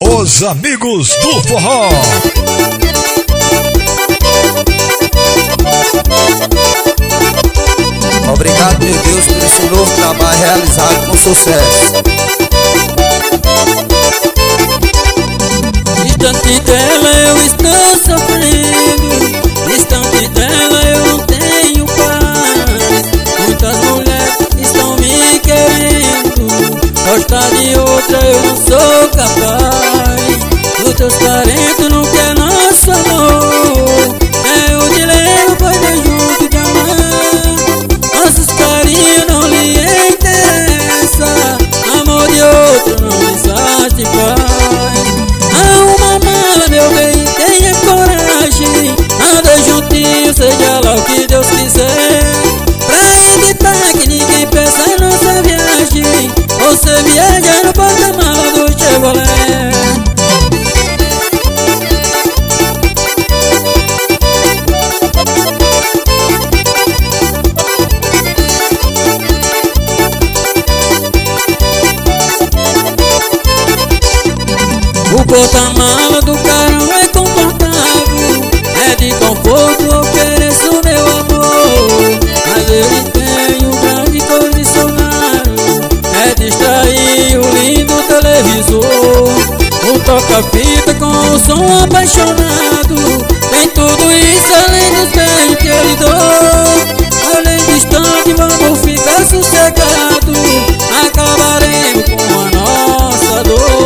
Os amigos do forró. Obrigado, meu Deus, por esse novo trabalho realizado com sucesso. Distante dela eu estou sofrendo, distante dela eu não tenho paz. Muitas mulheres estão me querendo, gostar de outra eu não sou capaz. Os teus parentes não querem nosso amor, é o dilema, pois é junto de amar. Nossos carinhos não lhe interessa, amor de outro não lhe satisfaz. Arruma mala, meu bem, tenha coragem, anda juntinho, seja lá o que Deus quiser, pra evitar que ninguém peça a nossa viagem. Você viaja no porta-mala do Chevrolet. O porta-mala do carro é confortável, é de conforto, ofereço meu amor. Mas ele tem um grande condicionado, é distrair o lindo televisor. O toca-fita com o som apaixonado, tem tudo isso além dos bens que ele dou. Além distante vamos ficar sossegado, acabaremos com a nossa dor.